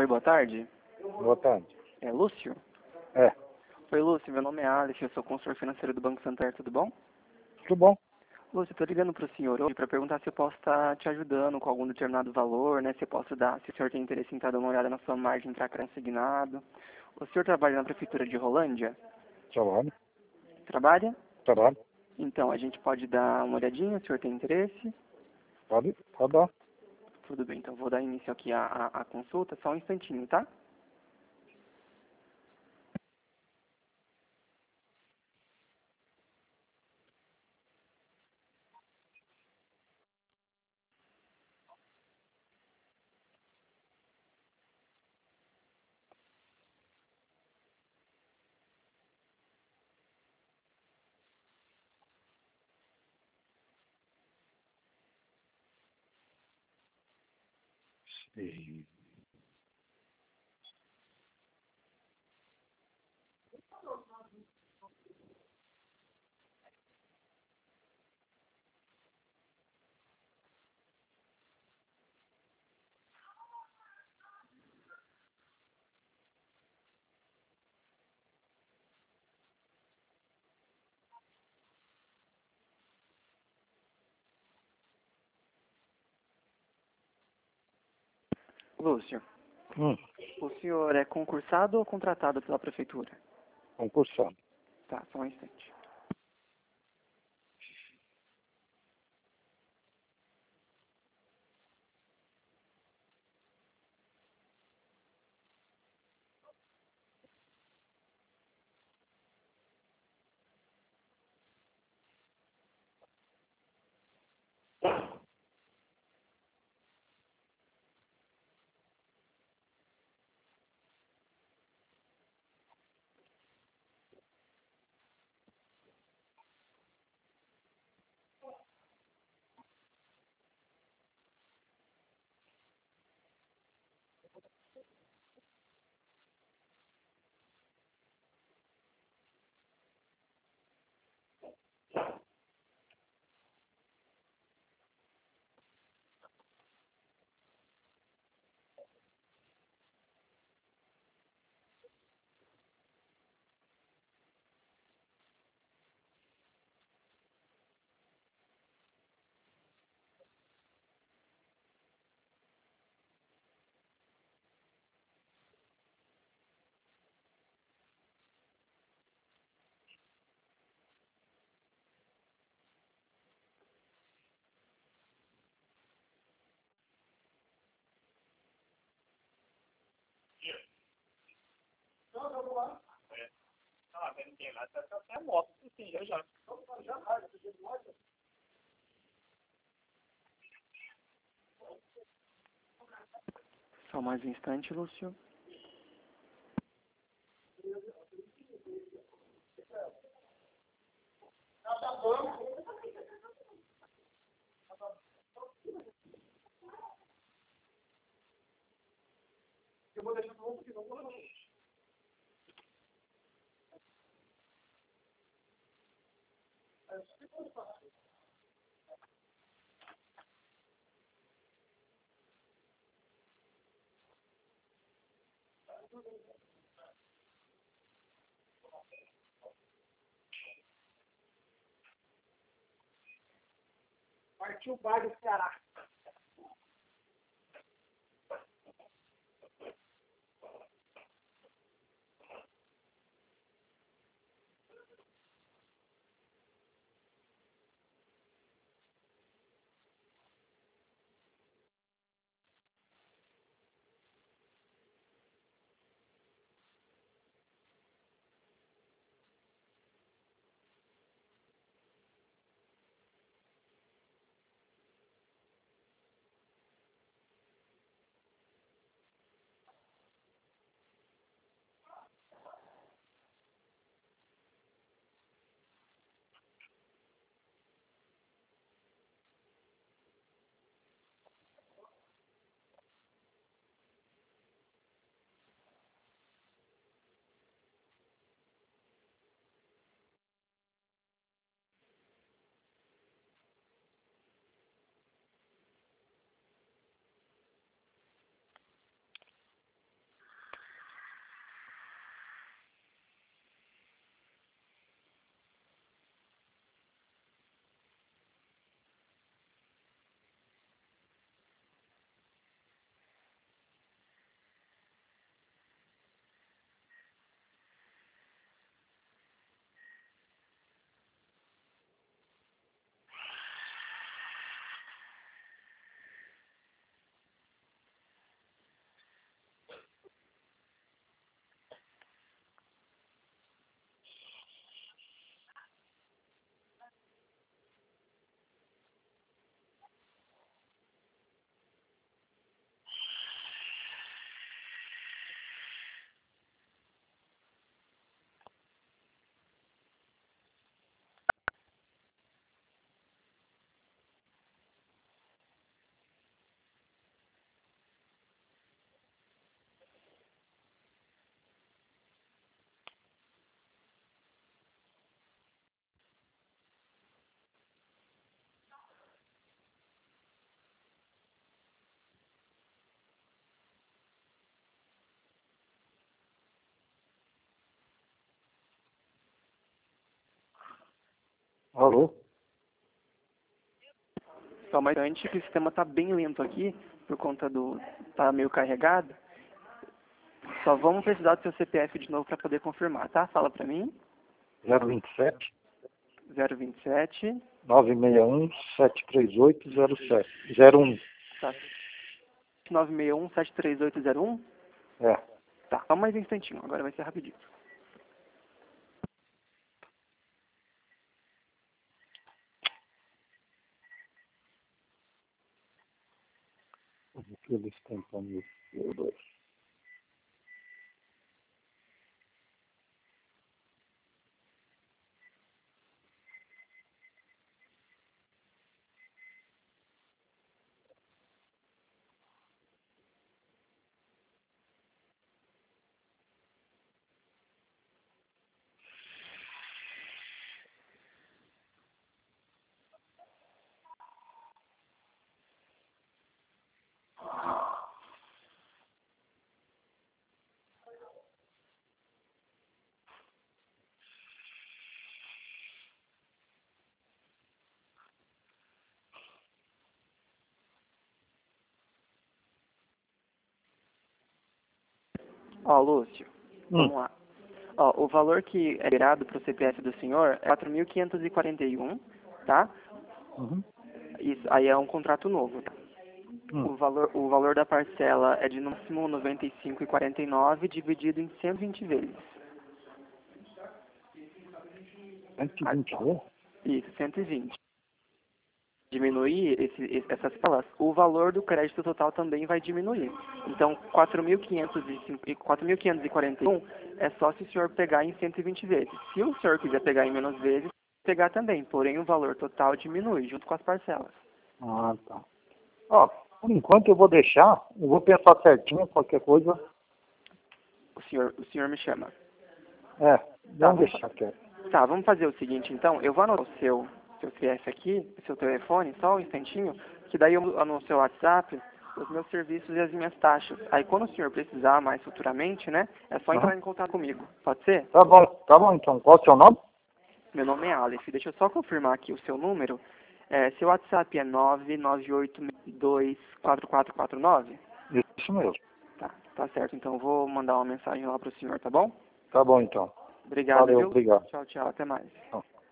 Oi, boa tarde. Boa tarde. É Lúcio? É, Oi, Lúcio, meu nome é Alex, eu sou consultor financeiro do Banco Santander, tudo bom? tudo bom? Lúcio, eu tô ligando pro senhor hoje para perguntar se eu posso estar te ajudando com algum determinado valor, né? Se eu posso dar, se o senhor tem interesse em estar dando uma olhada na sua margem para consignado. O senhor trabalha na prefeitura de Rolândia? Trabalho, Trabalha? trabalho. Então, a gente pode dar uma olhadinha, o senhor tem interesse? Pode dar. Tudo bem, então vou dar início aqui à consulta, só um instantinho, tá? E... Lúcio, Hum, o senhor é concursado ou contratado pela prefeitura? concursado. Tá, só um instante. Só mais um instante, Lúcio. Partiu o bairro do Ceará. Alô? Só mais antes que o sistema tá bem lento aqui, por conta do... tá meio carregado. Só vamos precisar do seu CPF de novo para poder confirmar, tá? Fala para mim. 027 027. 961 738 01. Tá. 961 73801. É. Tá, só mais um instantinho, agora vai ser rapidinho. Aqui eles têm para mim. Ó, Lúcio, vamos lá. Ó, o valor que é gerado para o CPF do senhor é 4.541, tá? Uhum. Isso, aí é um contrato novo, tá? O valor da parcela é de no máximo R$ 95,49 dividido em 120 vezes. 120 vezes? Isso, 120. Diminuir essas parcelas, o valor do crédito total também vai diminuir. Então, 4.541 é só se o senhor pegar em 120 vezes. Se o senhor quiser pegar em menos vezes, pegar também. Porém, o valor total diminui junto com as parcelas. Ah, tá. Ó, por enquanto eu vou deixar, eu vou pensar certinho, qualquer coisa. O senhor me chama. É, vamos vamos deixar quieto. Tá, vamos fazer o seguinte então. Eu vou anotar o seu CPF aqui, o seu telefone, só um instantinho, que daí eu no seu WhatsApp os meus serviços e as minhas taxas. Aí quando o senhor precisar mais futuramente, né, é só entrar em contato comigo. Pode ser? Tá bom então. Qual é o seu nome? Meu nome é Aleph. Deixa eu só confirmar aqui o seu número. Seu WhatsApp é 998624449? Isso mesmo. Tá certo. Então eu vou mandar uma mensagem lá pro senhor, tá bom? Tá bom então. Obrigado, Valeu, viu? obrigado. Tchau, tchau. Até mais. Tchau.